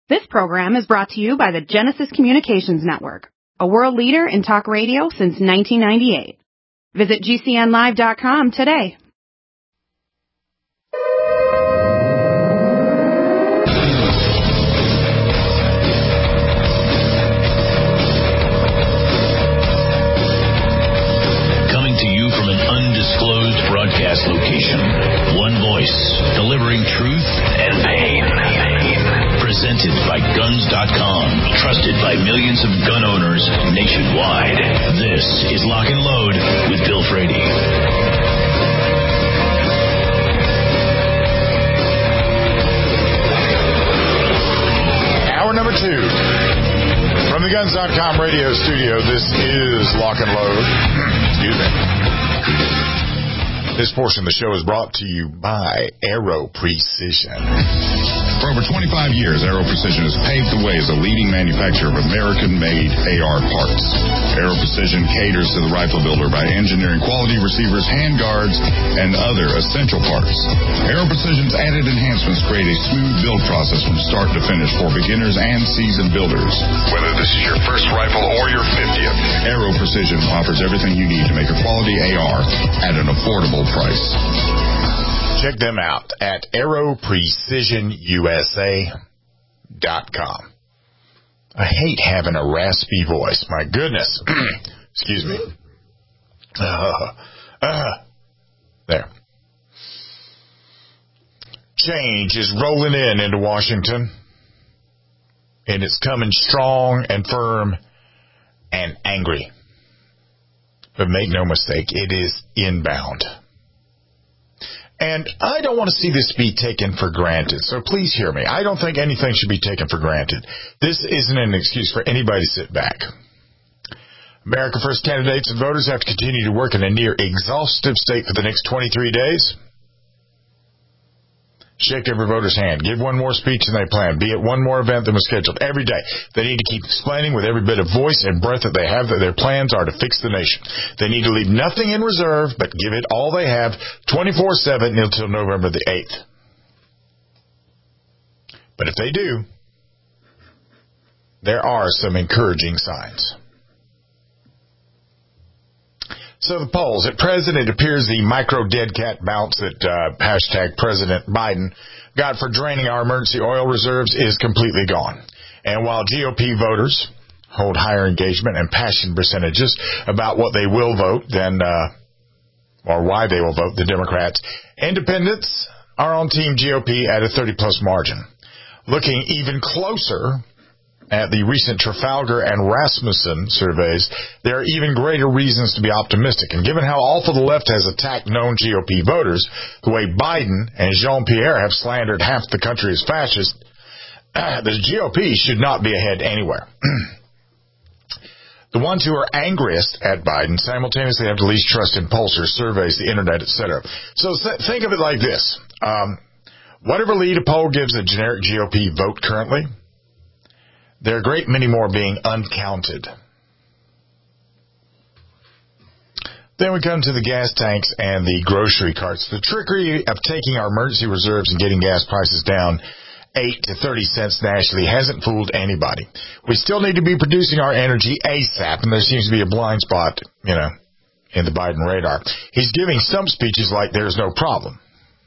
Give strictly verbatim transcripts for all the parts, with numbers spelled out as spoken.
This program is brought to you by the Genesis Communications Network, a world leader in talk radio since nineteen ninety-eight. Visit G C N live dot com today. Coming to you from an undisclosed broadcast location, one voice, delivering truth and pain. Presented by Guns dot com, trusted by millions of gun owners nationwide. This is Lock and Load with Bill Frady. Hour number two. From the Guns dot com radio studio, this is Lock and Load. Excuse me. This portion of the show is brought to you by Aero Precision. For over twenty-five years, Aero Precision has paved the way as a leading manufacturer of American-made A R parts. Aero Precision caters to the rifle builder by engineering quality receivers, handguards, and other essential parts. Aero Precision's added enhancements create a smooth build process from start to finish for beginners and seasoned builders. Whether this is your first rifle or your fiftieth, Aero Precision offers everything you need to make a quality A R at an affordable price. Check them out at aero precision U S A dot com. I hate having a raspy voice. My goodness. Excuse me. Uh, uh, there. Change is rolling in into Washington, and it's coming strong and firm and angry. But make no mistake, it is inbound. And I don't want to see this be taken for granted, so please hear me. I don't think anything should be taken for granted. This isn't an excuse for anybody to sit back. America First candidates and voters have to continue to work in a near exhaustive state for the next twenty-three days. Shake every voter's hand. Give one more speech than they planned. Be at one more event than was scheduled. Every day, they need to keep explaining with every bit of voice and breath that they have that their plans are to fix the nation. They need to leave nothing in reserve, but give it all they have twenty-four seven until November the eighth. But if they do, there are some encouraging signs. So the polls, at present, it appears the micro dead cat bounce that uh, hashtag President Biden got for draining our emergency oil reserves is completely gone. And while G O P voters hold higher engagement and passion percentages about what they will vote than, uh, or why they will vote, the Democrats, independents are on Team G O P at a thirty-plus margin. Looking even closer at the recent Trafalgar and Rasmussen surveys, there are even greater reasons to be optimistic. And given how awful the left has attacked known G O P voters, the way Biden and Jean-Pierre have slandered half the country as fascist, uh, the G O P should not be ahead anywhere. The ones who are angriest at Biden simultaneously have the least trust in pollsters, surveys, the internet, et cetera. So th- think of it like this. Um, whatever lead a poll gives a generic G O P vote currently, there are a great many more being uncounted. Then we come to the gas tanks and the grocery carts. The trickery of taking our emergency reserves and getting gas prices down eight to thirty cents nationally hasn't fooled anybody. We still need to be producing our energy ASAP, and there seems to be a blind spot, you know, in the Biden radar. He's giving some speeches like there's no problem.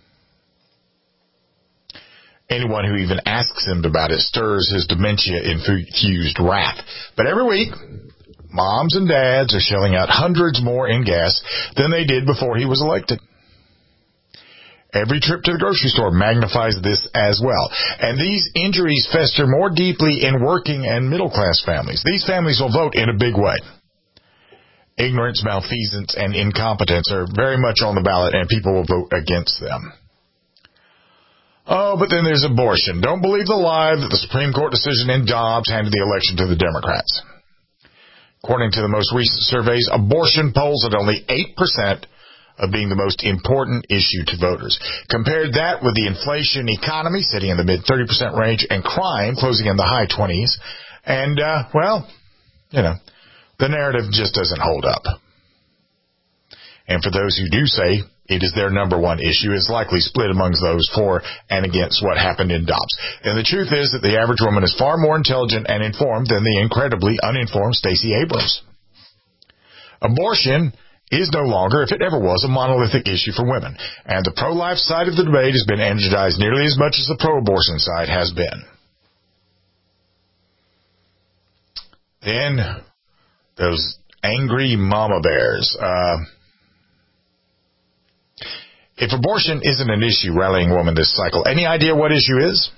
Anyone who even asks him about it stirs his dementia-infused wrath. But every week, moms and dads are shelling out hundreds more in gas than they did before he was elected. Every trip to the grocery store magnifies this as well. And these injuries fester more deeply in working and middle-class families. These families will vote in a big way. Ignorance, malfeasance, and incompetence are very much on the ballot, and people will vote against them. Oh, but then there's abortion. Don't believe the lie that the Supreme Court decision in Dobbs handed the election to the Democrats. According to the most recent surveys, abortion polls at only eight percent of being the most important issue to voters. Compared that with the inflation economy sitting in the mid thirty percent range and crime closing in the high twenties. And, uh, well, you know, the narrative just doesn't hold up. And for those who do say It is their number one issue. It's likely split amongst those for and against what happened in Dobbs. And the truth is that the average woman is far more intelligent and informed than the incredibly uninformed Stacey Abrams. Abortion is no longer, if it ever was, a monolithic issue for women. And the pro-life side of the debate has been energized nearly as much as the pro-abortion side has been. Then, those angry mama bears. Uh, if abortion isn't an issue rallying women this cycle, any idea what issue is?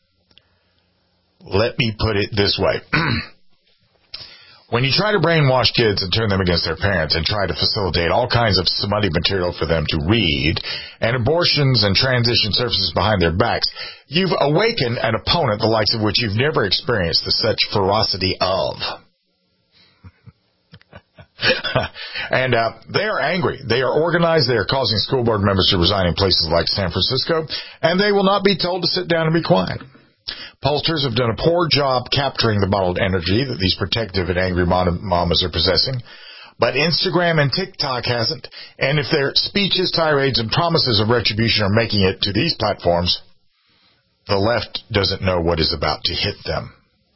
Let me put it this way. When you try to brainwash kids and turn them against their parents and try to facilitate all kinds of smutty material for them to read and abortions and transition services behind their backs, you've awakened an opponent the likes of which you've never experienced the such ferocity of. And uh, they are angry. They are organized. They are causing school board members to resign in places like San Francisco, and they will not be told to sit down and be quiet. Pollsters have done a poor job capturing the bottled energy that these protective and angry mamas are possessing. But Instagram and TikTok hasn't. And if their speeches, tirades, and promises of retribution are making it to these platforms, the left doesn't know what is about to hit them.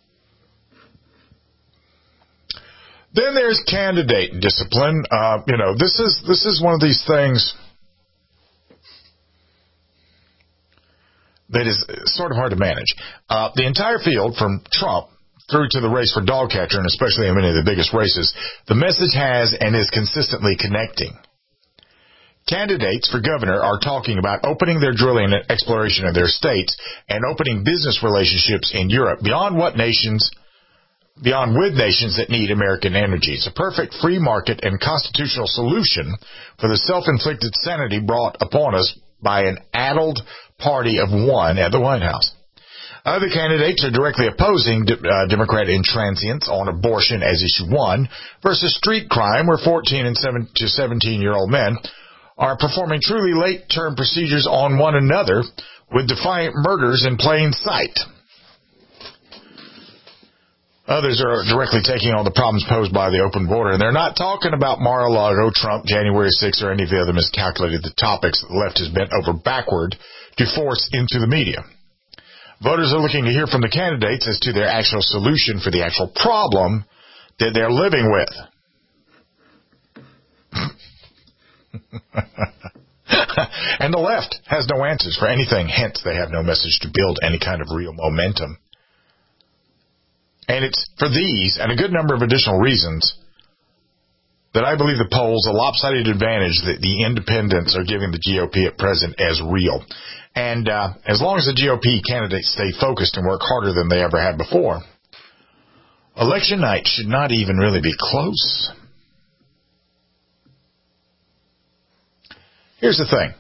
Then there's candidate discipline. Uh, you know, this is this is one of these things that is sort of hard to manage. Uh, the entire field, from Trump through to the race for dog catcher, and especially in many of the biggest races, the message has and is consistently connecting. Candidates for governor are talking about opening their drilling and exploration in their states and opening business relationships in Europe beyond what nations, beyond with nations that need American energy. It's a perfect free market and constitutional solution for the self-inflicted sanity brought upon us by an addled party of one at the White House. Other candidates are directly opposing uh, Democrat intransience on abortion as issue one versus street crime, where fourteen and seven to seventeen-year-old men are performing truly late-term procedures on one another with defiant murders in plain sight. Others are directly taking on the problems posed by the open border, and they're not talking about Mar-a-Lago, Trump, January sixth, or any of the other miscalculated topics that the left has bent over backward to force into the media. Voters are looking to hear from the candidates as to their actual solution for the actual problem that they're living with. And the left has no answers for anything, hence they have no message to build any kind of real momentum. And it's for these and a good number of additional reasons that I believe the polls a lopsided advantage that the independents are giving the G O P at present as real. And uh, as long as the G O P candidates stay focused and work harder than they ever had before, election night should not even really be close. Here's the thing.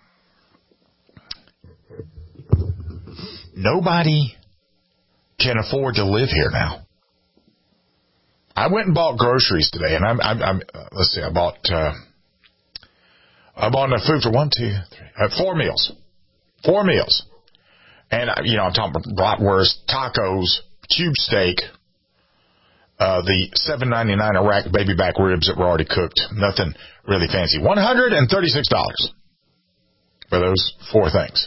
Nobody can afford to live here now. I went and bought groceries today, and I'm, I'm, I'm uh, let's see, I bought, uh, I bought enough food for one, two, three, uh, four meals, four meals, and uh, you know, I'm talking about bratwurst, tacos, cube steak, uh, the seven ninety-nine Iraq baby back ribs that were already cooked, nothing really fancy, one hundred thirty-six dollars for those four things.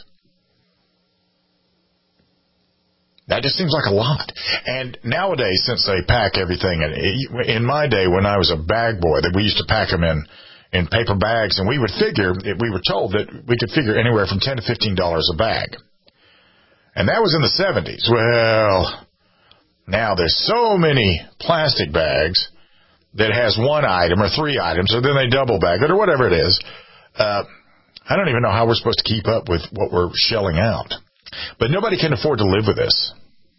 That just seems like a lot. And nowadays, since they pack everything, in my day when I was a bag boy, that we used to pack them in, in paper bags, and we would figure, we were told that we could figure anywhere from ten to fifteen dollars a bag. And that was in the seventies. Well, now there's so many plastic bags that has one item or three items, or then they double bag it or whatever it is. Uh, I don't even know how we're supposed to keep up with what we're shelling out. But nobody can afford to live with this.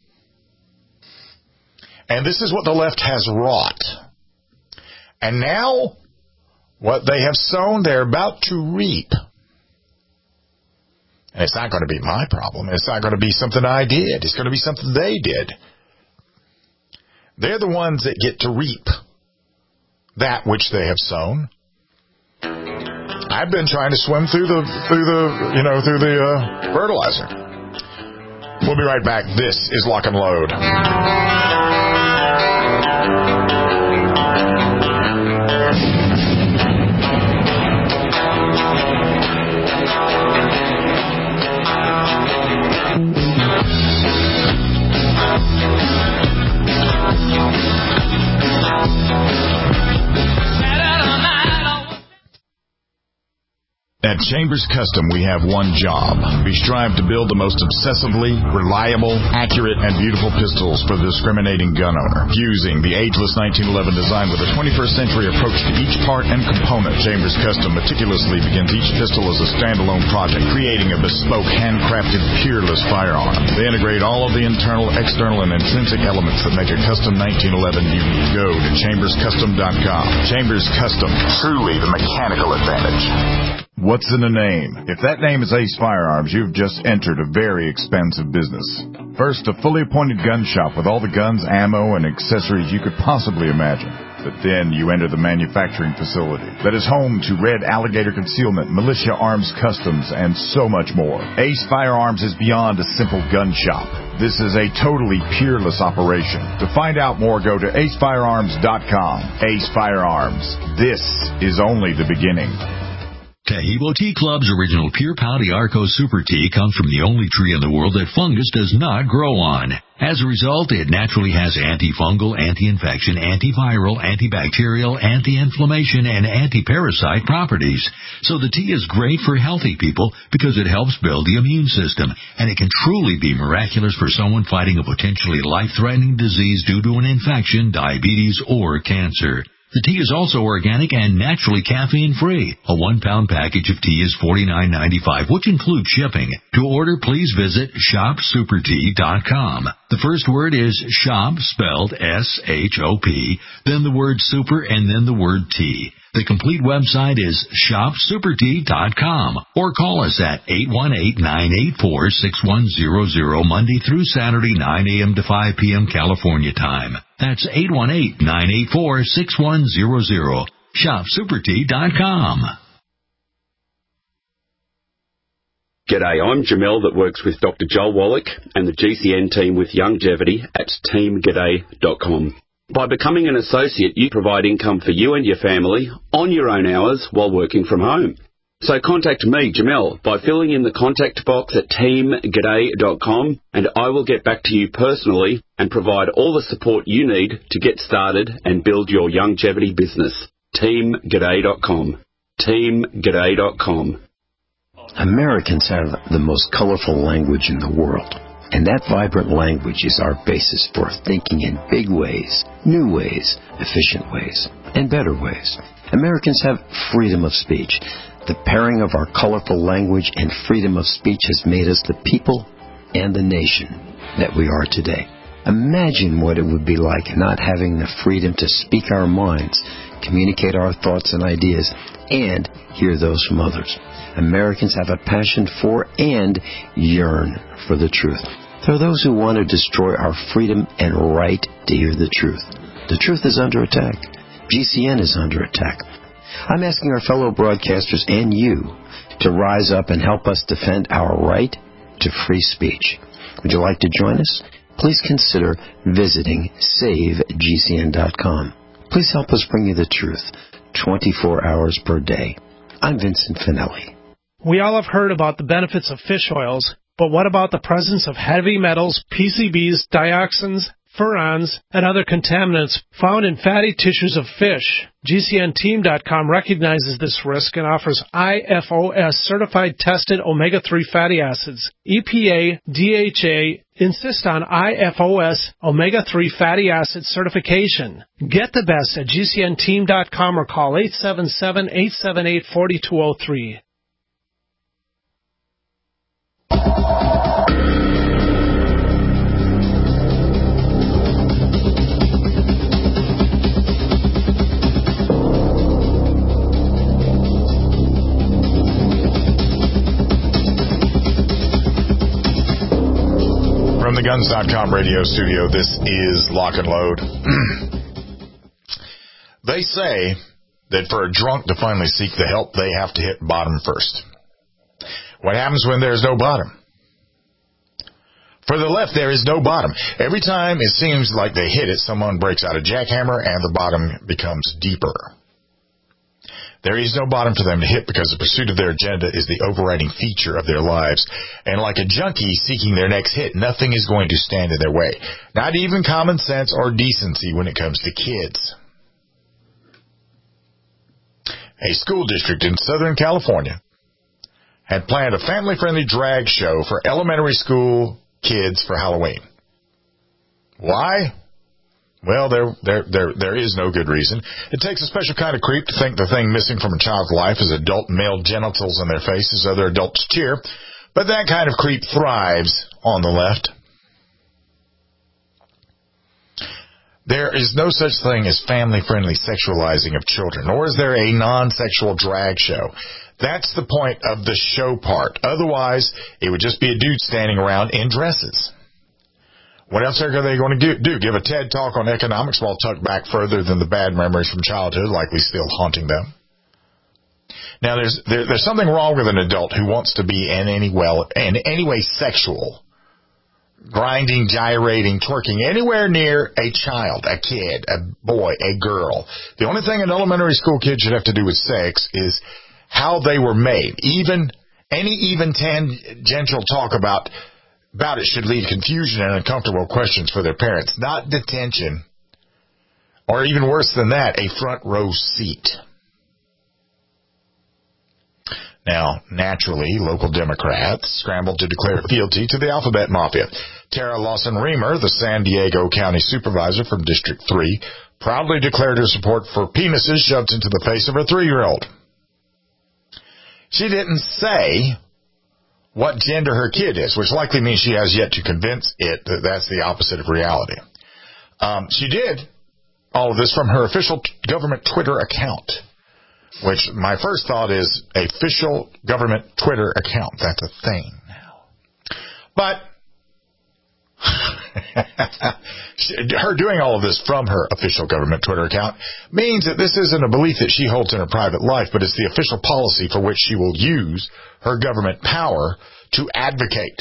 And this is what the left has wrought. And now, what they have sown, they're about to reap. And it's not going to be my problem. It's not going to be something I did. It's going to be something they did. They're the ones that get to reap that which they have sown. I've been trying to swim through the, through the, you know, through the uh, fertilizer. We'll be right back. This is Lock and Load. At Chambers Custom, we have one job. We strive to build the most obsessively, reliable, accurate, and beautiful pistols for the discriminating gun owner. Fusing the ageless nineteen eleven design with a twenty-first century approach to each part and component, Chambers Custom meticulously begins each pistol as a standalone project, creating a bespoke, handcrafted, peerless firearm. They integrate all of the internal, external, and intrinsic elements that make a custom nineteen eleven unique. Go to chambers custom dot com. Chambers Custom, truly the mechanical advantage. What's in a name? If that name is Ace Firearms, you've just entered a very expensive business. First, a fully appointed gun shop with all the guns, ammo, and accessories you could possibly imagine. But then you enter the manufacturing facility that is home to Red Alligator Concealment, Militia Arms Customs, and so much more. Ace Firearms is beyond a simple gun shop. This is a totally peerless operation. To find out more, go to ace firearms dot com. Ace Firearms. This is only the beginning. Taheebo Tea Club's original Pure Pau d'Arco Super Tea comes from the only tree in the world that fungus does not grow on. As a result, it naturally has antifungal, anti-infection, antiviral, antibacterial, anti-inflammation, and anti-parasite properties. So the tea is great for healthy people because it helps build the immune system, and it can truly be miraculous for someone fighting a potentially life-threatening disease due to an infection, diabetes, or cancer. The tea is also organic and naturally caffeine-free. A one-pound package of tea is forty-nine ninety-five, which includes shipping. To order, please visit shop super tea dot com. The first word is shop, spelled S H O P, then the word super, and then the word tea. The complete website is shop super tea dot com, or call us at eight one eight, nine eight four, six one zero zero Monday through Saturday, nine a.m. to five p.m. California time. That's eight one eight, nine eight four, six one zero zero. shop super tea dot com. G'day, I'm Jamel that works with Doctor Joel Wallach and the G C N team with Longevity at team g'day dot com. By becoming an associate, you provide income for you and your family on your own hours while working from home. So contact me, Jamel, by filling in the contact box at team g'day dot com, and I will get back to you personally and provide all the support you need to get started and build your longevity business. team g'day dot com. team g'day dot com. Americans have the most colorful language in the world. And that vibrant language is our basis for thinking in big ways, new ways, efficient ways, and better ways. Americans have freedom of speech. The pairing of our colorful language and freedom of speech has made us the people and the nation that we are today. Imagine what it would be like not having the freedom to speak our minds, communicate our thoughts and ideas, and hear those from others. Americans have a passion for and yearn for the truth. There are those who want to destroy our freedom and right to hear the truth. The truth is under attack. G C N is under attack. I'm asking our fellow broadcasters and you to rise up and help us defend our right to free speech. Would you like to join us? Please consider visiting save G C N dot com. Please help us bring you the truth twenty-four hours per day. I'm Vincent Finelli. We all have heard about the benefits of fish oils, but what about the presence of heavy metals, P C Bs, dioxins, furans, and other contaminants found in fatty tissues of fish? G C N team dot com recognizes this risk and offers I F O S certified tested omega three fatty acids. E P A, D H A insist on I F O S omega three fatty acid certification. Get the best at G C N team dot com or call eight seven seven, eight seven eight, four two zero three. From the guns dot com radio studio, this is Lock and Load. They say that for a drunk to finally seek the help, they have to hit bottom first. What happens when there's no bottom? For the left, there is no bottom. Every time it seems like they hit it, someone breaks out a jackhammer and the bottom becomes deeper. There is no bottom for them to hit because the pursuit of their agenda is the overriding feature of their lives. And like a junkie seeking their next hit, nothing is going to stand in their way. Not even common sense or decency when it comes to kids. A school district in Southern California had planned a family-friendly drag show for elementary school kids for Halloween. Why? Well, there, there, there, there is no good reason. It takes a special kind of creep to think the thing missing from a child's life is adult male genitals in their faces, other adults cheer. But that kind of creep thrives on the left. There is no such thing as family-friendly sexualizing of children, nor is there a non-sexual drag show. That's the point of the show part. Otherwise, it would just be a dude standing around in dresses. What else are they going to do? Give a TED Talk on economics while tucked back further than the bad memories from childhood, likely still haunting them? Now, there's there, there's something wrong with an adult who wants to be in any well in any way sexual, grinding, gyrating, twerking anywhere near a child, a kid, a boy, a girl. The only thing an elementary school kid should have to do with sex is how they were made. Even any even tangential talk about about it should lead confusion and uncomfortable questions for their parents, not detention, or even worse than that, a front row seat. Now, naturally, local Democrats scrambled to declare fealty to the Alphabet Mafia. Tara Lawson-Remer, the San Diego County Supervisor from District three, proudly declared her support for penises shoved into the face of her three-year-old. She didn't say what gender her kid is, which likely means she has yet to convince it that that's the opposite of reality. Um, she did all of this from her official t- government Twitter account, which my first thought is official government Twitter account. That's a thing now. But her doing all of this from her official government Twitter account means that this isn't a belief that she holds in her private life, but it's the official policy for which she will use her government power to advocate.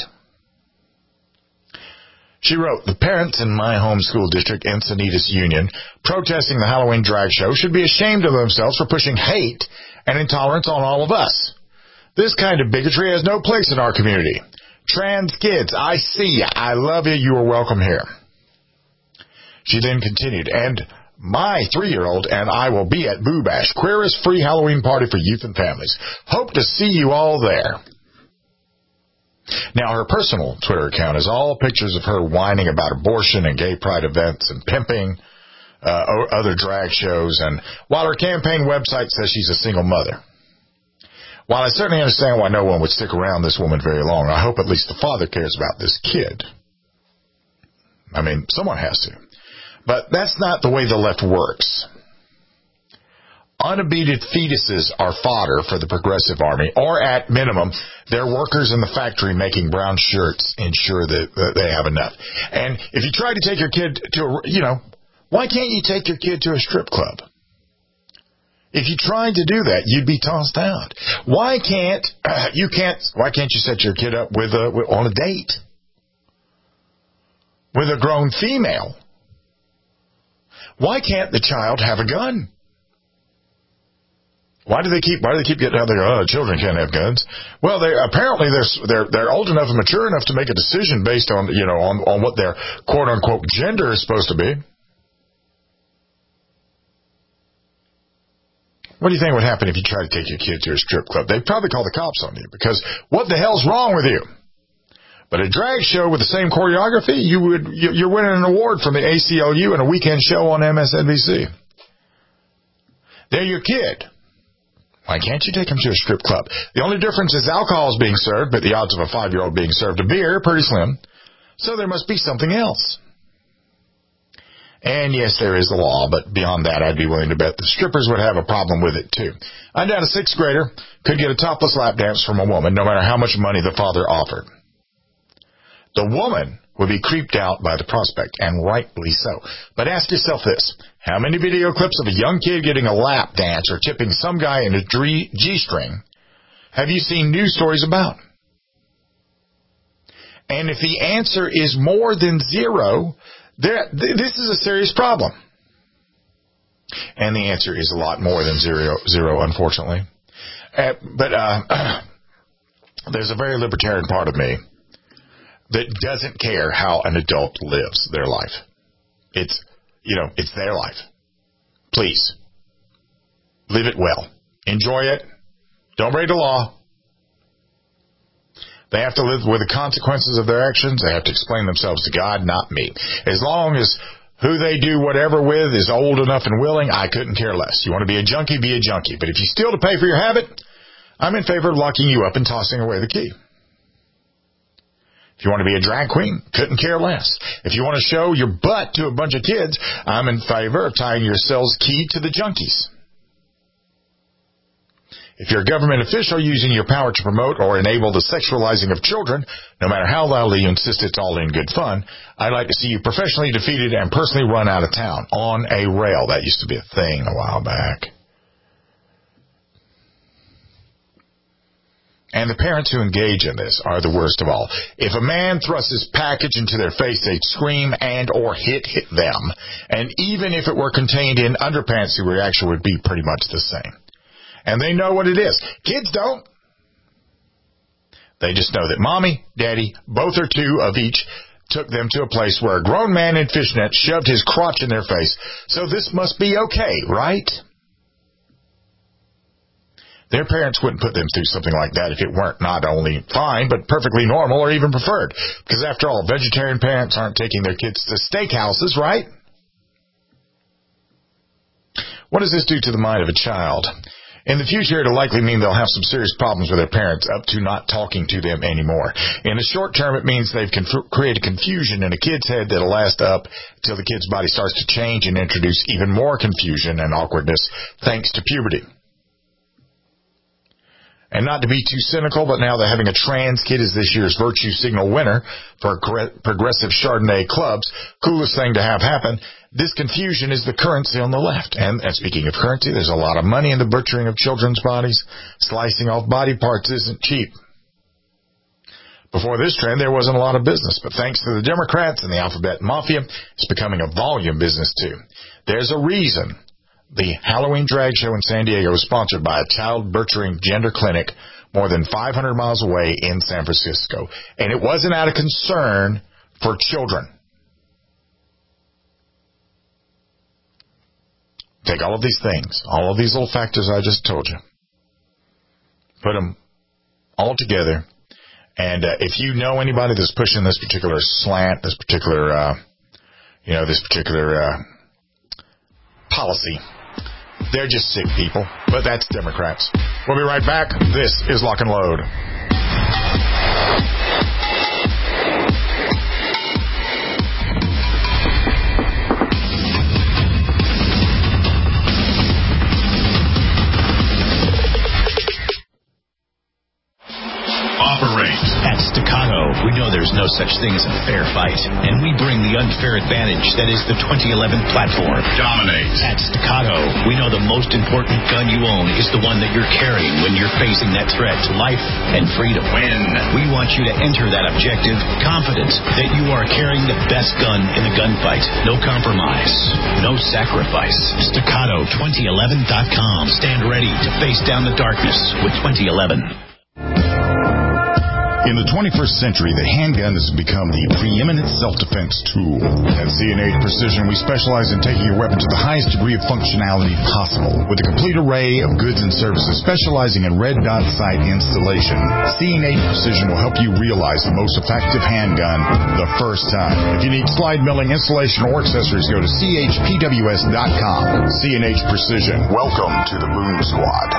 She wrote, "The parents in my home school district, Encinitas Union, protesting the Halloween drag show should be ashamed of themselves for pushing hate and intolerance on all of us. This kind of bigotry has no place in our community. Trans kids, I see ya. I love you. You are welcome here." She then continued, "And my three-year-old and I will be at Boo Bash, queerest free Halloween party for youth and families. Hope to see you all there." Now, her personal Twitter account is all pictures of her whining about abortion and gay pride events and pimping uh, other drag shows, and while her campaign website says she's a single mother. While I certainly understand why no one would stick around this woman very long, I hope at least the father cares about this kid. I mean, someone has to. But that's not the way the left works. Unabated fetuses are fodder for the Progressive Army, or at minimum, they're workers in the factory making brown shirts ensure that, that they have enough. And if you try to take your kid to a, you know, why can't you take your kid to a strip club? If you tried to do that, you'd be tossed out. Why can't uh, you can't? Why can't you set your kid up with a with, on a date with a grown female? Why can't the child have a gun? Why do they keep? Why do they keep getting out there? Oh, children can't have guns. Well, they apparently they're they're they're old enough and mature enough to make a decision based on you know on on what their quote unquote gender is supposed to be. What do you think would happen if you tried to take your kid to a strip club? They'd probably call the cops on you because what the hell's wrong with you? But a drag show with the same choreography, you would you're winning an award from the A C L U and a weekend show on M S N B C. They're your kid. Why can't you take them to a strip club? The only difference is alcohol is being served, but the odds of a five-year-old being served a beer are pretty slim. So there must be something else. And yes, there is the law, but beyond that, I'd be willing to bet the strippers would have a problem with it, too. I doubt a sixth grader could get a topless lap dance from a woman, no matter how much money the father offered. The woman would be creeped out by the prospect, and rightly so. But ask yourself this. How many video clips of a young kid getting a lap dance or tipping some guy in a G-string have you seen news stories about? And if the answer is more than zero, there, this is a serious problem. And the answer is a lot more than zero, zero unfortunately. Uh, but uh, there's a very libertarian part of me that doesn't care how an adult lives their life. It's, you know, it's their life. Please, live it well. Enjoy it. Don't break the law. They have to live with the consequences of their actions. They have to explain themselves to God, not me. As long as who they do whatever with is old enough and willing, I couldn't care less. You want to be a junkie, be a junkie. But if you steal to pay for your habit, I'm in favor of locking you up and tossing away the key. If you want to be a drag queen, couldn't care less. If you want to show your butt to a bunch of kids, I'm in favor of tying your cell's key to the junkies. If you're a government official using your power to promote or enable the sexualizing of children, no matter how loudly you insist it's all in good fun, I'd like to see you professionally defeated and personally run out of town on a rail. That used to be a thing a while back. And the parents who engage in this are the worst of all. If a man thrusts his package into their face, they'd scream and or hit, hit them. And even if it were contained in underpants, the reaction would be pretty much the same. And they know what it is. Kids don't. They just know that mommy, daddy, both or two of each, took them to a place where a grown man in fishnets shoved his crotch in their face. So this must be okay, right? Their parents wouldn't put them through something like that if it weren't not only fine, but perfectly normal or even preferred. Because after all, vegetarian parents aren't taking their kids to steakhouses, right? What does this do to the mind of a child? In the future, it'll likely mean they'll have some serious problems with their parents, up to not talking to them anymore. In the short term, it means they've conf- created confusion in a kid's head that'll last up until the kid's body starts to change and introduce even more confusion and awkwardness thanks to puberty. And not to be too cynical, but now that having a trans kid is this year's Virtue Signal winner for progressive Chardonnay clubs, coolest thing to have happen, this confusion is the currency on the left. And, and speaking of currency, there's a lot of money in the butchering of children's bodies. Slicing off body parts isn't cheap. Before this trend, there wasn't a lot of business, but thanks to the Democrats and the alphabet mafia, it's becoming a volume business too. There's a reason the Halloween drag show in San Diego was sponsored by a child butchering gender clinic more than five hundred miles away in San Francisco. And it wasn't out of concern for children. Take all of these things, all of these little factors I just told you, put them all together, and uh, if you know anybody that's pushing this particular slant, this particular, uh, you know, this particular uh, policy, they're just sick people, but that's Democrats. We'll be right back. This is Lock and Load. At Staccato, we know there's no such thing as a fair fight, and we bring the unfair advantage that is the twenty eleven platform. Dominate. At Staccato, we know the most important gun you own is the one that you're carrying when you're facing that threat to life and freedom. Win. We want you to enter that objective confident that you are carrying the best gun in the gunfight. No compromise, no sacrifice. Staccato twenty eleven dot com. Stand ready to face down the darkness with twenty eleven. In the twenty-first century, the handgun has become the preeminent self-defense tool. At C and H Precision, we specialize in taking your weapon to the highest degree of functionality possible. With a complete array of goods and services specializing in red dot sight installation, C and H Precision will help you realize the most effective handgun the first time. If you need slide milling, installation, or accessories, go to C H P W S dot com. C and H Precision. Welcome to the Boom Squad.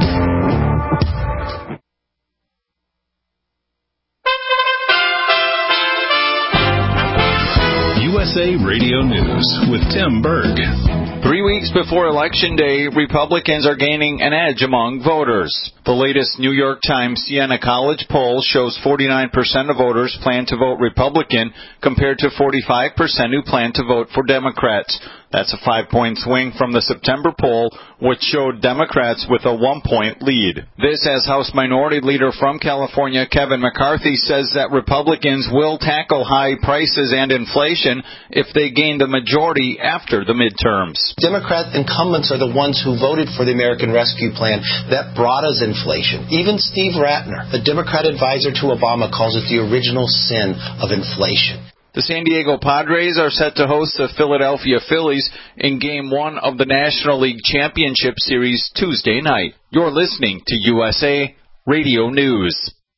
U S A Radio News with Tim Berg. Three weeks before Election Day, Republicans are gaining an edge among voters. The latest New York Times Siena College poll shows forty-nine percent of voters plan to vote Republican compared to forty-five percent who plan to vote for Democrats. That's a five-point swing from the September poll, which showed Democrats with a one-point lead. This as House Minority Leader from California, Kevin McCarthy, says that Republicans will tackle high prices and inflation if they gain the majority after the midterms. Democrat incumbents are the ones who voted for the American Rescue Plan that brought us inflation. Even Steve Ratner, the Democrat advisor to Obama, calls it the original sin of inflation. The San Diego Padres are set to host the Philadelphia Phillies in Game one of the National League Championship Series Tuesday night. You're listening to U S A Radio News.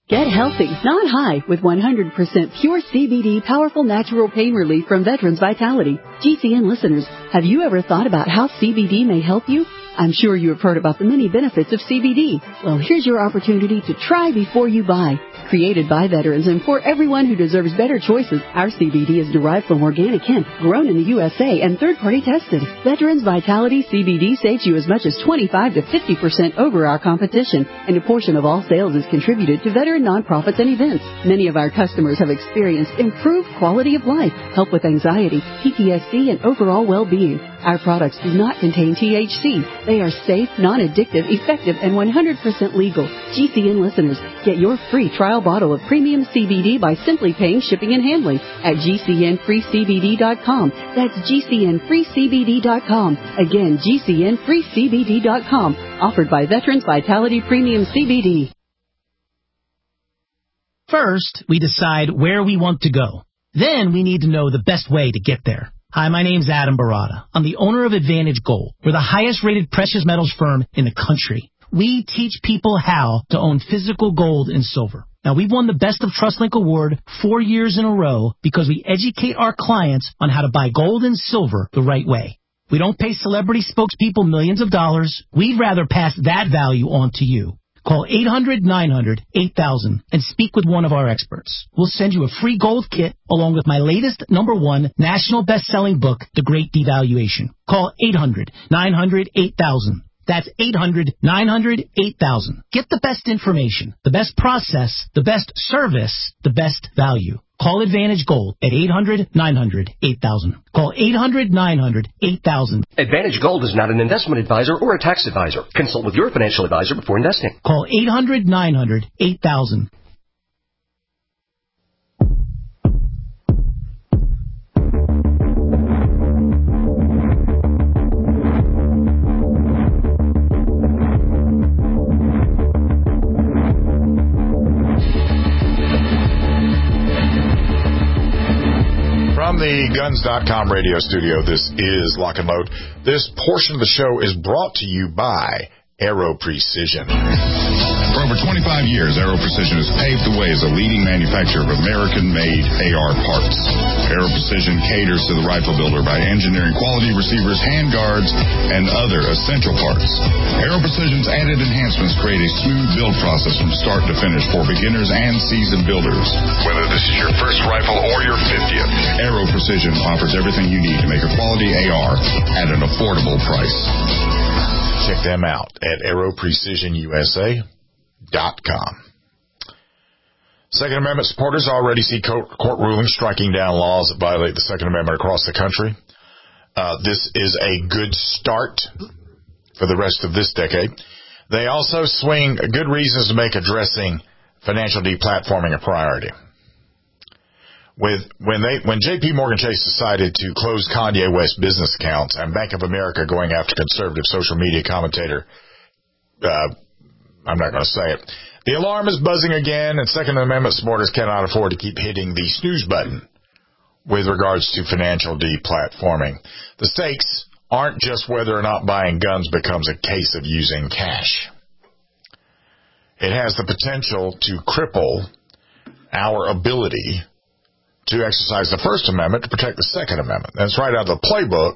Get healthy, not high, with one hundred percent pure C B D powerful natural pain relief from Veterans Vitality. G C N listeners, have you ever thought about how C B D may help you? I'm sure you have heard about the many benefits of C B D. Well, here's your opportunity to try before you buy. Created by veterans and for everyone who deserves better choices, our C B D is derived from organic hemp, grown in the U S A and third-party tested. Veterans Vitality C B D saves you as much as twenty-five to fifty percent over our competition, and a portion of all sales is contributed to veteran nonprofits and events. Many of our customers have experienced improved quality of life, help with anxiety, P T S D, and overall well-being. Our products do not contain T H C. They are safe, non-addictive, effective, and one hundred percent legal. G C N listeners, get your free trial bottle of premium C B D by simply paying shipping and handling at G C N free C B D dot com. That's G C N free C B D dot com. Again, G C N free C B D dot com. Offered by Veterans Vitality Premium C B D. First, we decide where we want to go. Then we need to know the best way to get there. Hi, my name's Adam Barada. I'm the owner of Advantage Gold. We're the highest-rated precious metals firm in the country. We teach people how to own physical gold and silver. Now, we've won the Best of TrustLink Award four years in a row because we educate our clients on how to buy gold and silver the right way. We don't pay celebrity spokespeople millions of dollars. We'd rather pass that value on to you. Call eight hundred nine hundred eight thousand and speak with one of our experts. We'll send you a free gold kit along with my latest number one national best-selling book, The Great Devaluation. Call eight hundred nine hundred eight thousand. That's eight hundred nine hundred eight thousand. Get the best information, the best process, the best service, the best value. Call Advantage Gold at eight hundred nine hundred eight thousand. Call eight hundred nine hundred eight thousand. Advantage Gold is not an investment advisor or a tax advisor. Consult with your financial advisor before investing. Call eight hundred nine hundred eight thousand. From the Guns dot com radio studio, this is Lock and Load. This portion of the show is brought to you by Aero Precision. For over twenty-five years, Aero Precision has paved the way as a leading manufacturer of American-made A R parts. Aero Precision caters to the rifle builder by engineering quality receivers, handguards, and other essential parts. Aero Precision's added enhancements create a smooth build process from start to finish for beginners and seasoned builders. Whether this is your first rifle or your fiftieth, Aero Precision offers everything you need to make a quality A R at an affordable price. Check them out at aero precision U S A dot com. Second Amendment supporters already see court, court rulings striking down laws that violate the Second Amendment across the country. Uh, this is a good start for the rest of this decade. They also swing good reasons to make addressing financial deplatforming a priority. With when they when J P Morgan Chase decided to close Kanye West business accounts and Bank of America going after conservative social media commentator, uh, I'm not going to say it. The alarm is buzzing again, and Second Amendment supporters cannot afford to keep hitting the snooze button with regards to financial deplatforming. The stakes aren't just whether or not buying guns becomes a case of using cash. It has the potential to cripple our ability to exercise the First Amendment to protect the Second Amendment. That's right out of the playbook,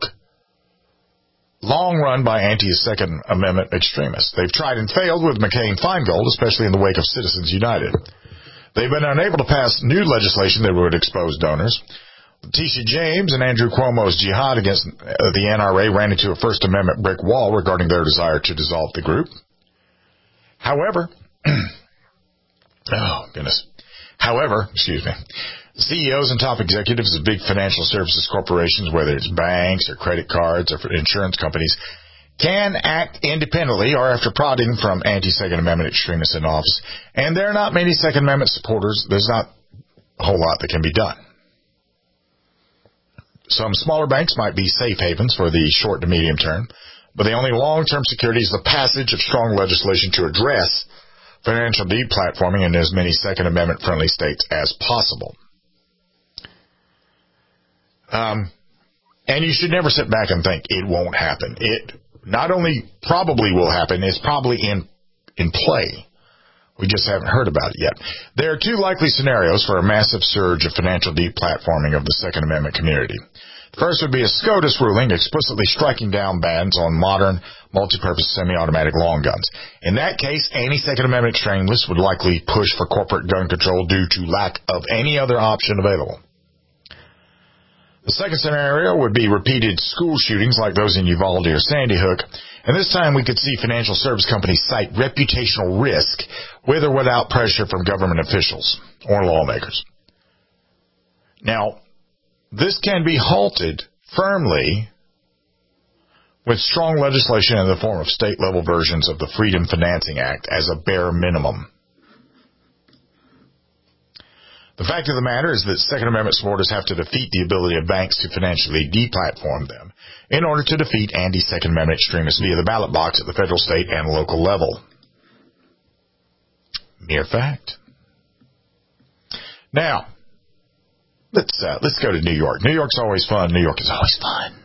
long run by anti-Second Amendment extremists. They've tried and failed with McCain-Feingold, especially in the wake of Citizens United. They've been unable to pass new legislation that would expose donors. Letitia James and Andrew Cuomo's jihad against the N R A ran into a First Amendment brick wall regarding their desire to dissolve the group. However, oh, goodness. However, excuse me, C E Os and top executives of big financial services corporations, whether it's banks or credit cards or insurance companies, can act independently or after prodding from anti-Second Amendment extremists in office. And there are not many Second Amendment supporters. There's not a whole lot that can be done. Some smaller banks might be safe havens for the short to medium term, but the only long-term security is the passage of strong legislation to address financial deplatforming in as many Second Amendment-friendly states as possible. Um, and you should never sit back and think it won't happen. It not only probably will happen, it's probably in in play. We just haven't heard about it yet. There are two likely scenarios for a massive surge of financial deplatforming of the Second Amendment community. The first would be a SCOTUS ruling explicitly striking down bans on modern, multi-purpose semi-automatic long guns. In that case, anti-Second Amendment extremists would likely push for corporate gun control due to lack of any other option available. The second scenario would be repeated school shootings like those in Uvalde or Sandy Hook, and this time we could see financial service companies cite reputational risk with or without pressure from government officials or lawmakers. Now, this can be halted firmly with strong legislation in the form of state-level versions of the Freedom Financing Act as a bare minimum. The fact of the matter is that Second Amendment supporters have to defeat the ability of banks to financially deplatform them in order to defeat anti-Second Amendment extremists via the ballot box at the federal, state, and local level. Mere fact. Now, let's uh, let's go to New York. New York's always fun. New York is always fun.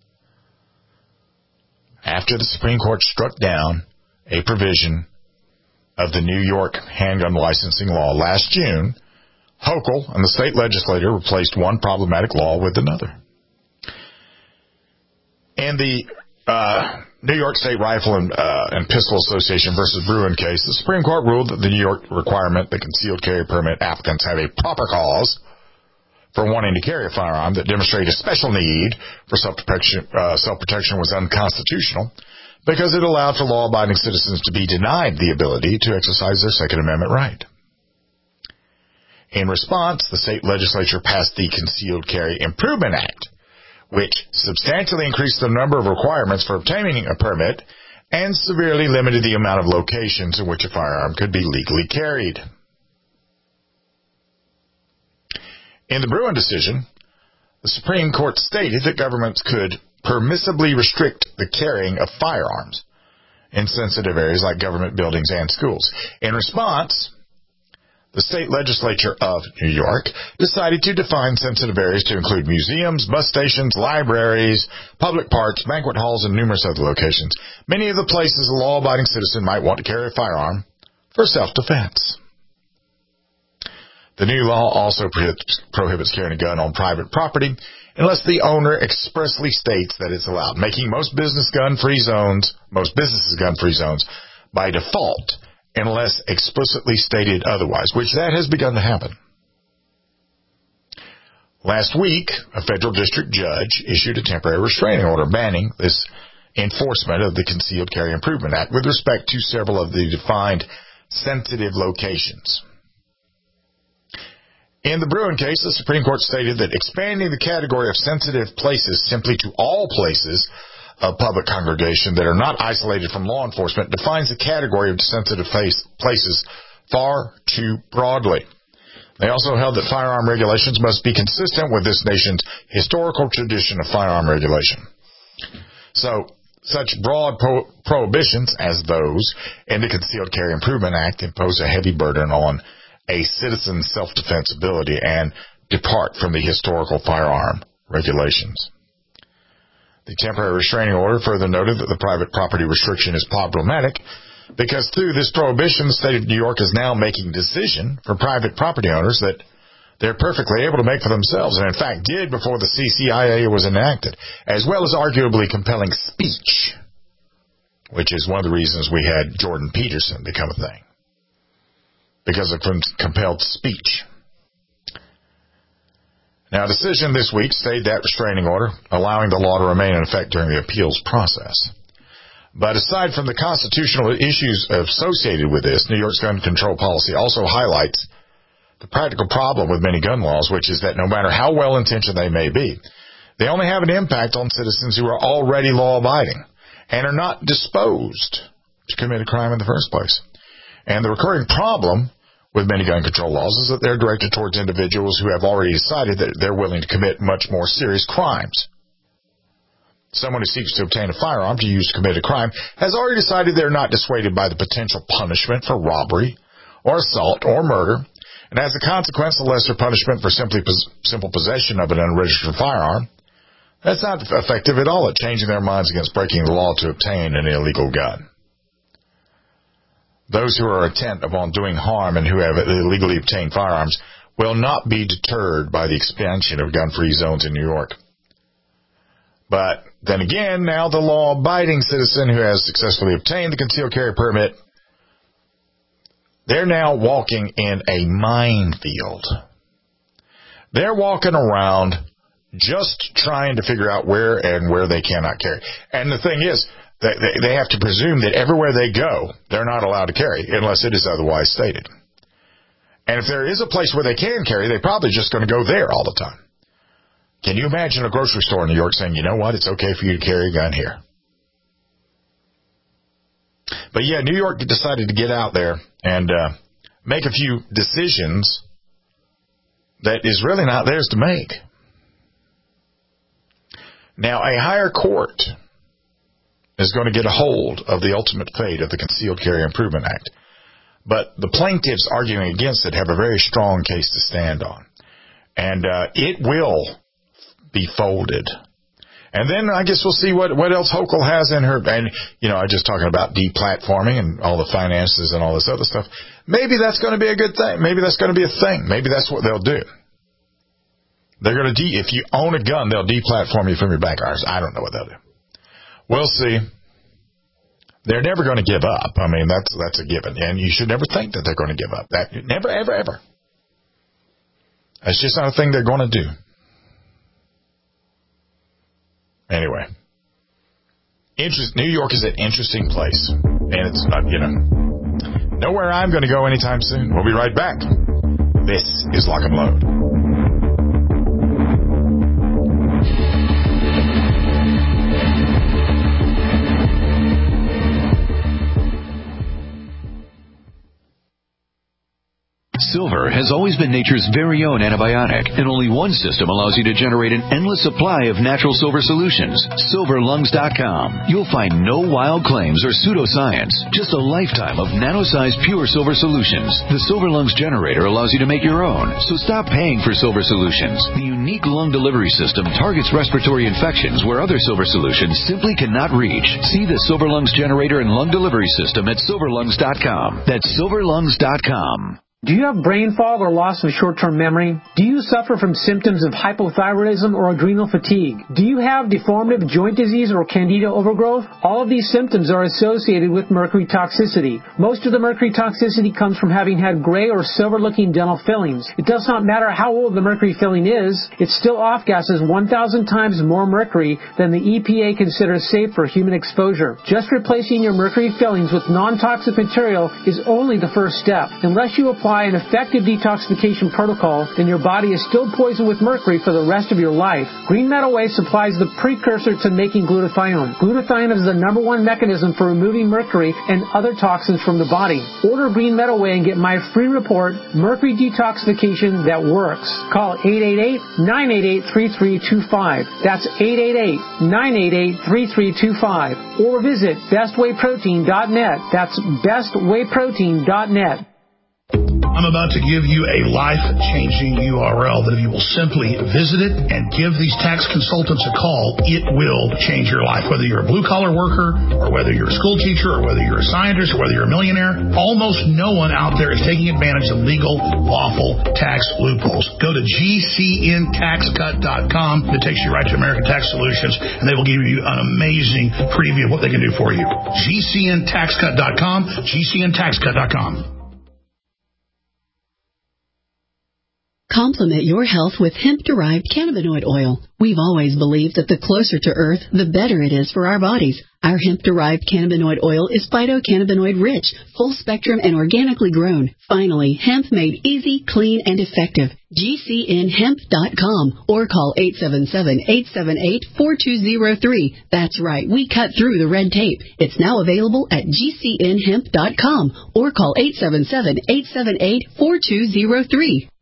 After the Supreme Court struck down a provision of the New York handgun licensing law last June, Hochul and the state legislature replaced one problematic law with another. In the uh, New York State Rifle and, uh, and Pistol Association versus Bruin case, the Supreme Court ruled that the New York requirement that concealed carry permit applicants have a proper cause for wanting to carry a firearm that demonstrated a special need for self-protection, uh, self-protection was unconstitutional because it allowed for law-abiding citizens to be denied the ability to exercise their Second Amendment right. In response, the state legislature passed the Concealed Carry Improvement Act, which substantially increased the number of requirements for obtaining a permit and severely limited the amount of locations in which a firearm could be legally carried. In the Bruin decision, the Supreme Court stated that governments could permissibly restrict the carrying of firearms in sensitive areas like government buildings and schools. In response, the state legislature of New York decided to define sensitive areas to include museums, bus stations, libraries, public parks, banquet halls, and numerous other locations. Many of the places a law-abiding citizen might want to carry a firearm for self-defense. The new law also prohibits carrying a gun on private property unless the owner expressly states that it's allowed, making most business gun-free zones, most businesses gun-free zones by default, unless explicitly stated otherwise, which that has begun to happen. Last week, a federal district judge issued a temporary restraining order banning this enforcement of the Concealed Carry Improvement Act with respect to several of the defined sensitive locations. In the Bruin case, the Supreme Court stated that expanding the category of sensitive places simply to all places of public congregation that are not isolated from law enforcement defines the category of sensitive places far too broadly. They also held that firearm regulations must be consistent with this nation's historical tradition of firearm regulation. So, such broad pro- prohibitions as those in the Concealed Carry Improvement Act impose a heavy burden on a citizen's self-defense ability and depart from the historical firearm regulations. The temporary restraining order further noted that the private property restriction is problematic because through this prohibition, the state of New York is now making a decision for private property owners that they're perfectly able to make for themselves, and in fact did before the C C I A was enacted, as well as arguably compelling speech, which is one of the reasons we had Jordan Peterson become a thing, because of compelled speech. Now, a decision this week stayed that restraining order, allowing the law to remain in effect during the appeals process. But aside from the constitutional issues associated with this, New York's gun control policy also highlights the practical problem with many gun laws, which is that no matter how well-intentioned they may be, they only have an impact on citizens who are already law-abiding and are not disposed to commit a crime in the first place. And the recurring problem with many gun control laws is that they're directed towards individuals who have already decided that they're willing to commit much more serious crimes. Someone who seeks to obtain a firearm to use to commit a crime has already decided they're not dissuaded by the potential punishment for robbery or assault or murder, and as a consequence, the lesser punishment for simply pos- simple possession of an unregistered firearm, that's not effective at all at changing their minds against breaking the law to obtain an illegal gun. those who are intent upon doing harm and who have illegally obtained firearms will not be deterred by the expansion of gun-free zones in New York. But then again, now the law-abiding citizen who has successfully obtained the concealed carry permit, they're now walking in a minefield. They're walking around just trying to figure out where and where they cannot carry. And the thing is, they, they have to presume that everywhere they go, they're not allowed to carry unless it is otherwise stated. And if there is a place where they can carry, they're probably just going to go there all the time. Can you imagine a grocery store in New York saying, you know what, it's okay for you to carry a gun here? But yeah, New York decided to get out there and uh, make a few decisions that is really not theirs to make. Now, a higher court is going to get a hold of the ultimate fate of the Concealed Carry Improvement Act. But the plaintiffs arguing against it have a very strong case to stand on. And uh, it will be folded. And then I guess we'll see what, what else Hochul has in her. And, you know, I'm just talking about deplatforming and all the finances and all this other stuff. Maybe that's going to be a good thing. Maybe that's going to be a thing. Maybe that's what they'll do. They're going to, de- if you own a gun, they'll deplatform you from your bank accounts. I don't know what they'll do. We'll see. They're never going to give up. I mean, that's that's a given. And you should never think that they're going to give up. That never, ever, ever. That's just not a thing they're going to do. Anyway, interest, New York is an interesting place, and it's not, you know, nowhere I'm going to go anytime soon. We'll be right back. This is Lock and Load. Silver has always been nature's very own antibiotic, and only one system allows you to generate an endless supply of natural silver solutions. silver lungs dot com. You'll find no wild claims or pseudoscience, just a lifetime of nano-sized pure silver solutions. The Silver Lungs generator allows you to make your own, so stop paying for silver solutions. The unique lung delivery system targets respiratory infections where other silver solutions simply cannot reach. See the Silver Lungs generator and lung delivery system at silver lungs dot com. That's silver lungs dot com. Do you have brain fog or loss of short-term memory? Do you suffer from symptoms of hypothyroidism or adrenal fatigue? Do you have deformative joint disease or candida overgrowth? All of these symptoms are associated with mercury toxicity. Most of the mercury toxicity comes from having had gray or silver-looking dental fillings. It does not matter how old the mercury filling is, it still off-gases one thousand times more mercury than the E P A considers safe for human exposure. Just replacing your mercury fillings with non-toxic material is only the first step. Unless you apply an effective detoxification protocol, then your body is still poisoned with mercury for the rest of your life. Green Metal Way supplies the precursor to making glutathione. Glutathione is the number one mechanism for removing mercury and other toxins from the body. Order Green Metal Way and get my free report, Mercury Detoxification That Works. Call eight eight eight, nine eight eight, three three two five. That's eight eight eight, nine eight eight, three three two five. Or visit best way protein dot net. That's best way protein dot net. I'm about to give you a life-changing U R L that if you will simply visit it and give these tax consultants a call, it will change your life. Whether you're a blue-collar worker or whether you're a school teacher or whether you're a scientist or whether you're a millionaire, almost no one out there is taking advantage of legal, lawful tax loopholes. Go to G C N tax cut dot com. It takes you right to American Tax Solutions, and they will give you an amazing preview of what they can do for you. G C N tax cut dot com, G C N tax cut dot com. Complement your health with hemp-derived cannabinoid oil. We've always believed that the closer to Earth, the better it is for our bodies. Our hemp-derived cannabinoid oil is phytocannabinoid-rich, full-spectrum, and organically grown. Finally, hemp made easy, clean, and effective. G C N hemp dot com or call eight seven seven, eight seven eight, four two zero three. That's right, we cut through the red tape. It's now available at G C N hemp dot com or call eight seven seven, eight seven eight, four two zero three.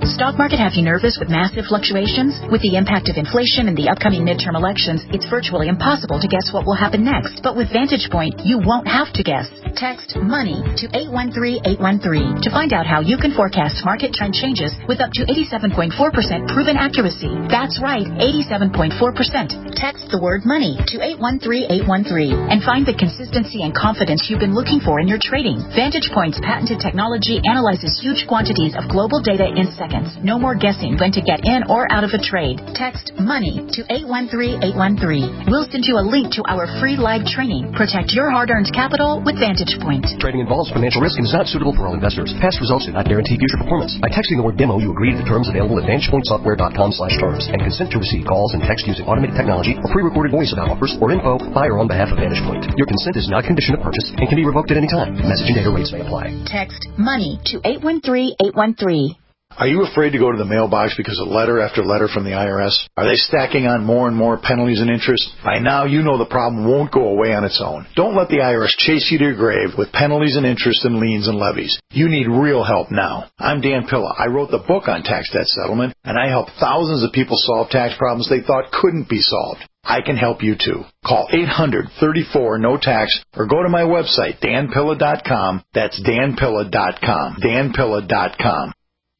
Stock market have you nervous with massive fluctuations? With the impact of inflation and the upcoming midterm elections, it's virtually impossible to guess what will happen next. But with Vantage Point, you won't have to guess. Text MONEY to eight one three eight one three to find out how you can forecast market trend changes with up to eighty-seven point four percent proven accuracy. That's right, eighty-seven point four percent. Text the word MONEY to eight one three eight one three and find the consistency and confidence you've been looking for in your trading. Vantage Point's patented technology analyzes huge quantities of global data in seconds. No more guessing when to get in or out of a trade. Text MONEY to eight one three eight one three. We'll send you a link to our free live training. Protect your hard-earned capital with Vantage Point. Trading involves financial risk and is not suitable for all investors. Past results do not guarantee future performance. By texting the word demo, you agree to the terms available at vantage point software dot com slash terms and consent to receive calls and text using automated technology or pre-recorded voice about offers or info by or on behalf of Vantage Point. Your consent is not a condition of purchase and can be revoked at any time. Message and data rates may apply. Text MONEY to eight one three eight one three. Are you afraid to go to the mailbox because of letter after letter from the I R S? Are they stacking on more and more penalties and interest? By now, you know the problem won't go away on its own. Don't let the I R S chase you to your grave with penalties and interest and liens and levies. You need real help now. I'm Dan Pilla. I wrote the book on tax debt settlement, and I help thousands of people solve tax problems they thought couldn't be solved. I can help you too. Call eight hundred thirty-four no tax or go to my website, dan pilla dot com. That's dan pilla dot com. dan pilla dot com.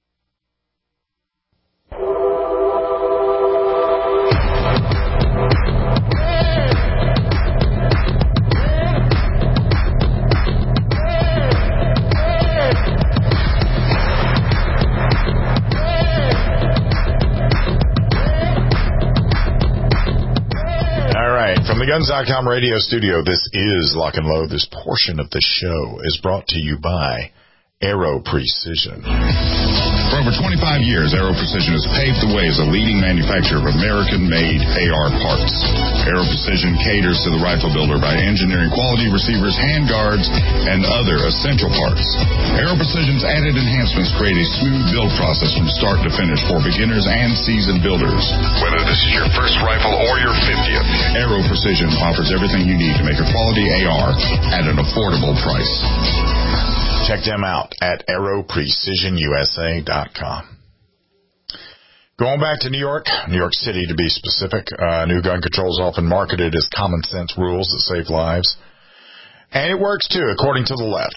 From the Guns dot com radio studio, this is Lock and Load. This portion of the show is brought to you by Aero Precision. For over twenty-five years, Aero Precision has paved the way as a leading manufacturer of American-made A R parts. Aero Precision caters to the rifle builder by engineering quality receivers, handguards, and other essential parts. Aero Precision's added enhancements create a smooth build process from start to finish for beginners and seasoned builders. Whether this is your first rifle or your fiftieth, Aero Precision offers everything you need to make a quality A R at an affordable price. Check them out at aero precision u s a dot com. Going back to New York, New York City to be specific, uh, new gun control is often marketed as common sense rules that save lives. And it works too, according to the left.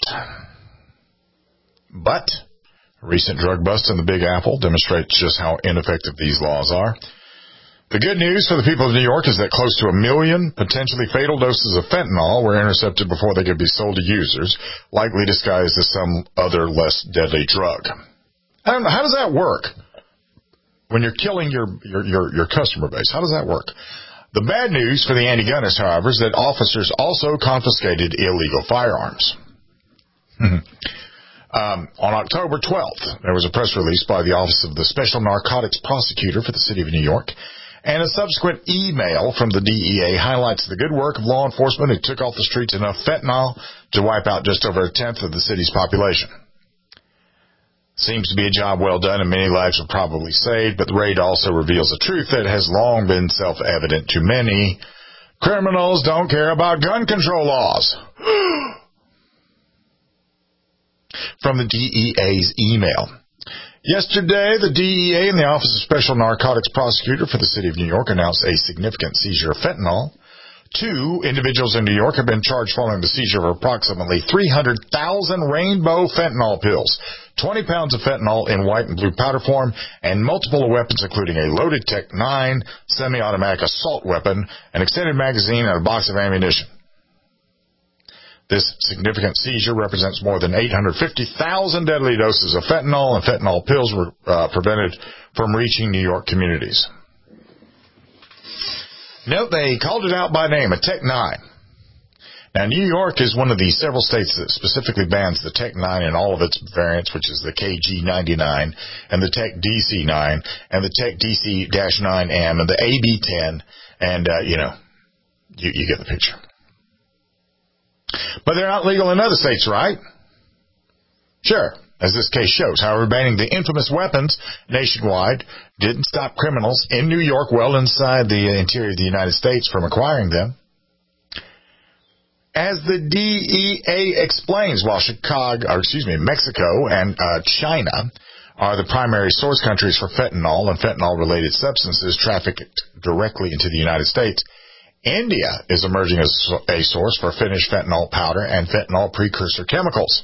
But a recent drug bust in the Big Apple demonstrates just how ineffective these laws are. The good news for the people of New York is that close to a million potentially fatal doses of fentanyl were intercepted before they could be sold to users, likely disguised as some other less deadly drug. I don't know, how does that work? When you're killing your, your, your, your customer base, how does that work? The bad news for the anti-gunners, however, is that officers also confiscated illegal firearms. um, on October twelfth, there was a press release by the Office of the Special Narcotics Prosecutor for the City of New York, and a subsequent email from the D E A highlights the good work of law enforcement who took off the streets enough fentanyl to wipe out just over a tenth of the city's population. Seems to be a job well done and many lives were probably saved, but the raid also reveals a truth that has long been self-evident to many. Criminals don't care about gun control laws. From the D E A's email. Yesterday, the D E A and the Office of Special Narcotics Prosecutor for the City of New York announced a significant seizure of fentanyl. Two individuals in New York have been charged following the seizure of approximately three hundred thousand rainbow fentanyl pills, twenty pounds of fentanyl in white and blue powder form, and multiple weapons including a loaded Tech nine semi-automatic assault weapon, an extended magazine, and a box of ammunition. This significant seizure represents more than eight hundred fifty thousand deadly doses of fentanyl, and fentanyl pills were uh, prevented from reaching New York communities. Note they called it out by name, a Tech nine. Now, New York is one of the several states that specifically bans the Tech nine in all of its variants, which is the K G ninety-nine, and the Tech D C nine, and the Tech D C nine M, and the A B ten, and, uh, you know, you, you get the picture. But they're not legal in other states, right? Sure, as this case shows. However, banning the infamous weapons nationwide didn't stop criminals in New York, well inside the interior of the United States, from acquiring them. As the D E A explains, while Chicago, or excuse me, Mexico and uh, China are the primary source countries for fentanyl and fentanyl-related substances trafficked directly into the United States. India is emerging as a source for finished fentanyl powder and fentanyl precursor chemicals.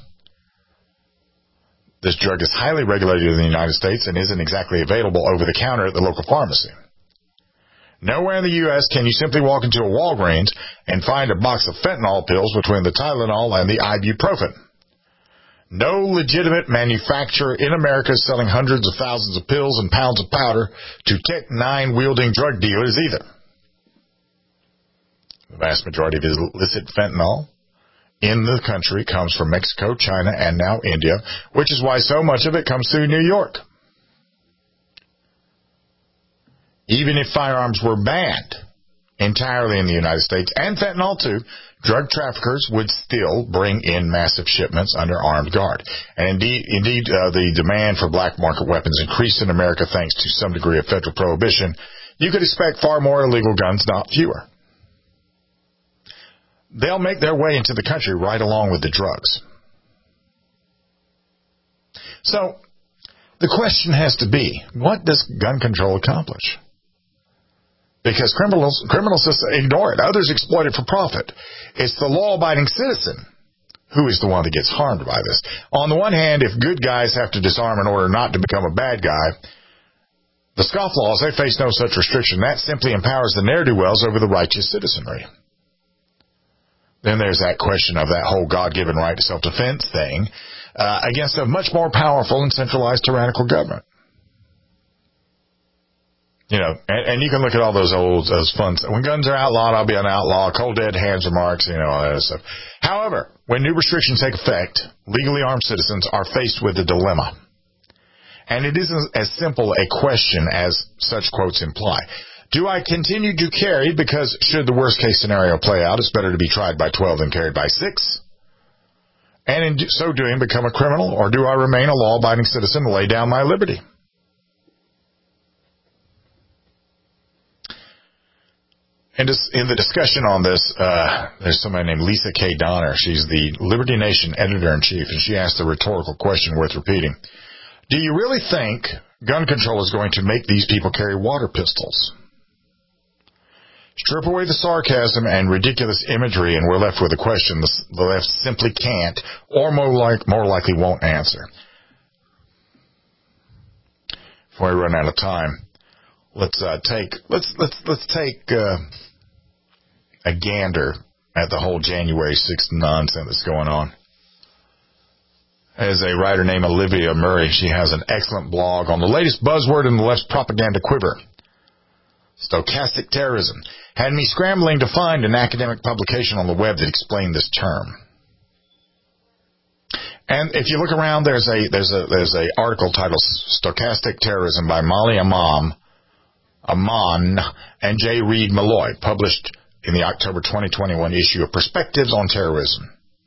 This drug is highly regulated in the United States and isn't exactly available over the counter at the local pharmacy. Nowhere in the U S can you simply walk into a Walgreens and find a box of fentanyl pills between the Tylenol and the ibuprofen. No legitimate manufacturer in America is selling hundreds of thousands of pills and pounds of powder to Tech nine wielding drug dealers either. The vast majority of illicit fentanyl in the country comes from Mexico, China, and now India, which is why so much of it comes through New York. Even if firearms were banned entirely in the United States, and fentanyl too, drug traffickers would still bring in massive shipments under armed guard. And indeed, indeed uh, the demand for black market weapons increased in America thanks to some degree of federal prohibition. You could expect far more illegal guns, not fewer. They'll make their way into the country right along with the drugs. So, the question has to be, what does gun control accomplish? Because criminals, criminals just ignore it. Others exploit it for profit. It's the law-abiding citizen who is the one that gets harmed by this. On the one hand, if good guys have to disarm in order not to become a bad guy, the scofflaws, they face no such restriction. That simply empowers the ne'er-do-wells over the righteous citizenry. Then there's that question of that whole God-given right to self-defense thing uh, against a much more powerful and centralized tyrannical government. You know, and, and you can look at all those old, those fun, when guns are outlawed, I'll be an outlaw, cold dead hands remarks, you know, all that stuff. However, when new restrictions take effect, legally armed citizens are faced with a dilemma. And it isn't as simple a question as such quotes imply. Do I continue to carry because should the worst case scenario play out, it's better to be tried by twelve than carried by six? And in so doing, become a criminal? Or do I remain a law-abiding citizen and lay down my liberty? And in the discussion on this, uh, there's somebody named Lisa K. Donner. She's the Liberty Nation editor-in-chief, and she asked a rhetorical question worth repeating. Do you really think gun control is going to make these people carry water pistols? Strip away the sarcasm and ridiculous imagery, and we're left with a question the left simply can't, or more, like, more likely won't answer. Before we run out of time, let's uh, take let's let's let's take uh, a gander at the whole January sixth nonsense that's going on. As a writer named Olivia Murray, she has an excellent blog on the latest buzzword in the left's propaganda quiver. Stochastic terrorism had me scrambling to find an academic publication on the web that explained this term. And if you look around, there's a there's a there's a article titled "Stochastic Terrorism" by Molly Amam, Aman and J. Reed Malloy, published in the October twenty twenty-one issue of Perspectives on Terrorism.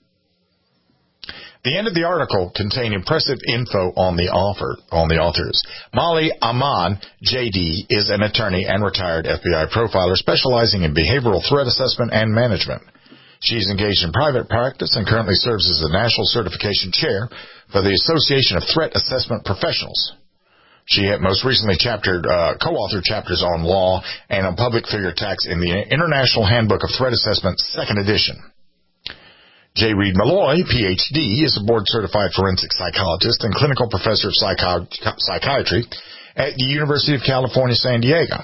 The end of the article contained impressive info on the author, on the authors. Molly Aman, J D, is an attorney and retired F B I profiler specializing in behavioral threat assessment and management. She's engaged in private practice and currently serves as the National Certification Chair for the Association of Threat Assessment Professionals. She had most recently chaptered, uh, co-authored chapters on law and on public figure tax in the International Handbook of Threat Assessment, second edition. J. Reed Malloy, P H D, is a board-certified forensic psychologist and clinical professor of psychi- psychiatry at the University of California, San Diego.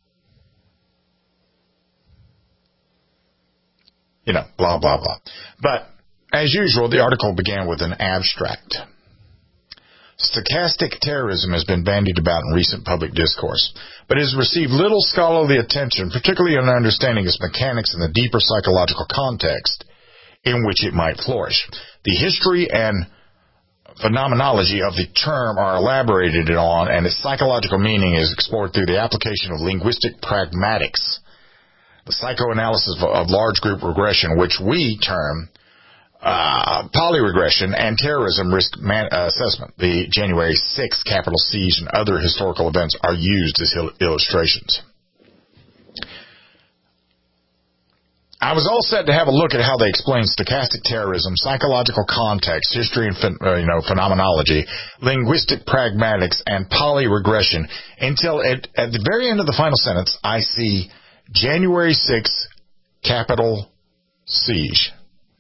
You know, blah, blah, blah. But, as usual, the article began with an abstract. Stochastic terrorism has been bandied about in recent public discourse, but has received little scholarly attention, particularly in understanding its mechanics in the deeper psychological context in which it might flourish. The history and phenomenology of the term are elaborated on, and its psychological meaning is explored through the application of linguistic pragmatics, the psychoanalysis of, of large group regression, which we term uh, polyregression, and terrorism risk man, uh, assessment. The January sixth capital C's and other historical events are used as il- illustrations. I was all set to have a look at how they explain stochastic terrorism, psychological context, history and phen- uh, you know phenomenology, linguistic pragmatics, and polyregression until at, at the very end of the final sentence, I see January sixth, Capitol siege.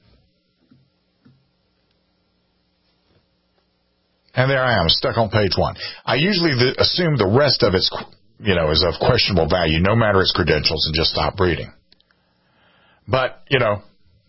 And there I am, stuck on page one. I usually the, assume the rest of it's, you know, is of questionable value, no matter its credentials, and just stop reading. But, you know,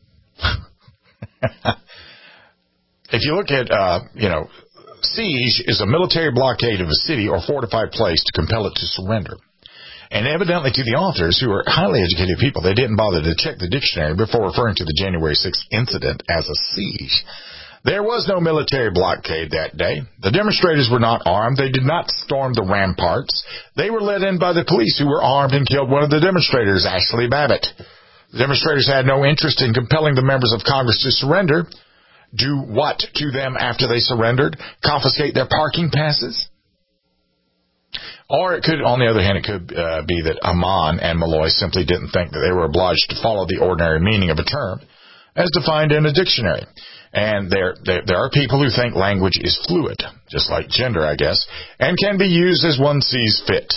if you look at, uh, you know, siege is a military blockade of a city or fortified place to compel it to surrender. And evidently to the authors, who are highly educated people, they didn't bother to check the dictionary before referring to the January sixth incident as a siege. There was no military blockade that day. The demonstrators were not armed. They did not storm the ramparts. They were led in by the police, who were armed and killed one of the demonstrators, Ashley Babbitt. The demonstrators had no interest in compelling the members of Congress to surrender. Do what to them after they surrendered? Confiscate their parking passes? Or it could, on the other hand, it could uh, be that Amon and Malloy simply didn't think that they were obliged to follow the ordinary meaning of a term as defined in a dictionary. And there, there, there are people who think language is fluid, just like gender, I guess, and can be used as one sees fit.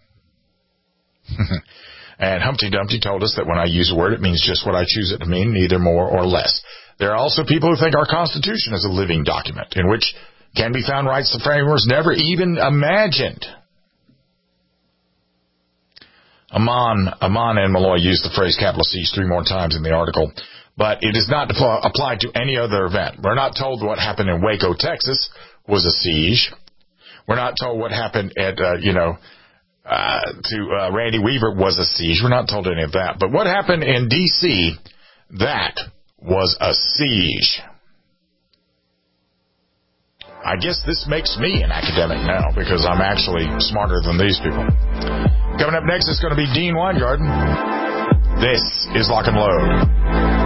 And Humpty Dumpty told us that when I use a word, it means just what I choose it to mean, neither more or less. There are also people who think our Constitution is a living document, in which can be found rights the framers never even imagined. Amon, Amon and Malloy used the phrase capital siege three more times in the article, but it is not applied to any other event. We're not told what happened in Waco, Texas was a siege. We're not told what happened at, uh, you know, uh, to uh, Randy Weaver was a siege. We're not told any of that. But what happened in D C, that was a siege. I guess this makes me an academic now because I'm actually smarter than these people. Coming up next is going to be Dean Weingarten. This is Lock and Load.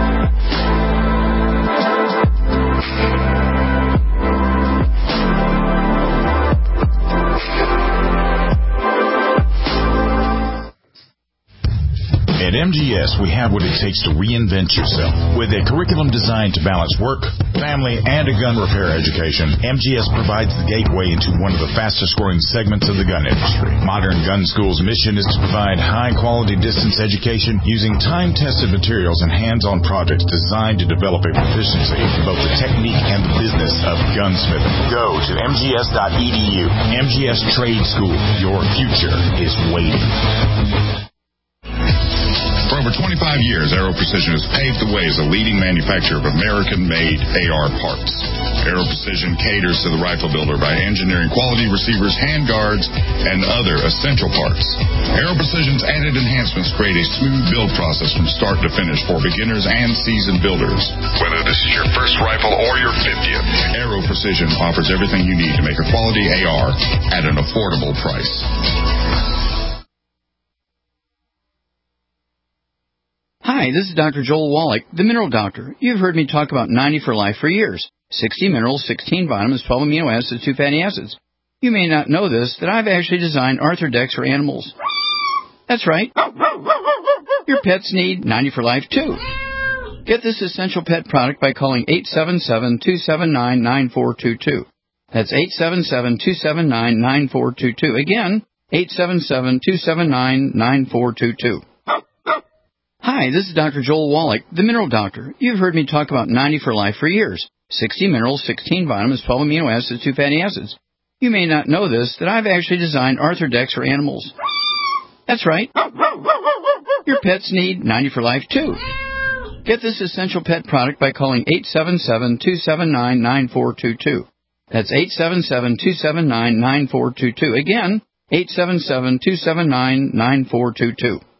At M G S, we have what it takes to reinvent yourself. With a curriculum designed to balance work, family, and a gun repair education, M G S provides the gateway into one of the fastest-growing segments of the gun industry. Modern Gun School's mission is to provide high-quality distance education using time-tested materials and hands-on projects designed to develop a proficiency in both the technique and the business of gunsmithing. Go to M G S dot E D U. M G S Trade School. Your future is waiting. For over twenty-five years, Aero Precision has paved the way as a leading manufacturer of American-made A R parts. Aero Precision caters to the rifle builder by engineering quality receivers, handguards, and other essential parts. Aero Precision's added enhancements create a smooth build process from start to finish for beginners and seasoned builders. Whether this is your first rifle or your fiftieth, Aero Precision offers everything you need to make a quality A R at an affordable price. Hi, this is Doctor Joel Wallach, the Mineral Doctor. You've heard me talk about ninety for Life for years. sixty minerals, sixteen vitamins, twelve amino acids, two fatty acids. You may not know this, that I've actually designed Arthrodex for animals. That's right. Your pets need ninety for Life, too. Get this essential pet product by calling eight seven seven, two seven nine, nine four two two. That's eight seven seven, two seven nine, nine four two two. Again, eight seven seven, two seven nine, nine four two two. Hi, this is Doctor Joel Wallach, the Mineral Doctor. You've heard me talk about ninety for Life for years. sixty minerals, sixteen vitamins, twelve amino acids, two fatty acids. You may not know this, that I've actually designed Arthrodex for animals. That's right. Your pets need ninety for Life, too. Get this essential pet product by calling eight seven seven, two seven nine, nine four two two. That's eight seven seven, two seven nine, nine four two two. Again, eight seven seven, two seven nine, nine four two two.